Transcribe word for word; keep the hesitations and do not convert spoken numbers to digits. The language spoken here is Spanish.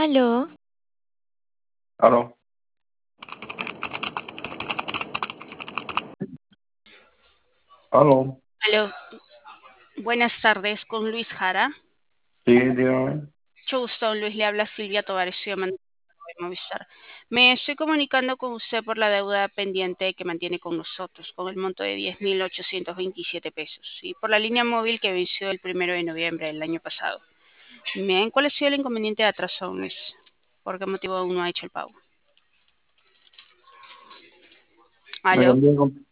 Aló, Aló, aló, Aló, buenas tardes con Luis Jara. sí, dígame. Mucho gusto, Luis, le habla Silvia Tovares, soy amante de Movistar. Me estoy comunicando con usted por la deuda pendiente que mantiene con nosotros, con el monto de diez mil ochocientos veintisiete pesos, y por la línea móvil que venció el primero de noviembre del año pasado. Bien, ¿cuál ha sido el inconveniente de atraso, Luis? ¿Por qué motivo aún no ha hecho el pago? Me ¿Aló? cambié, de com-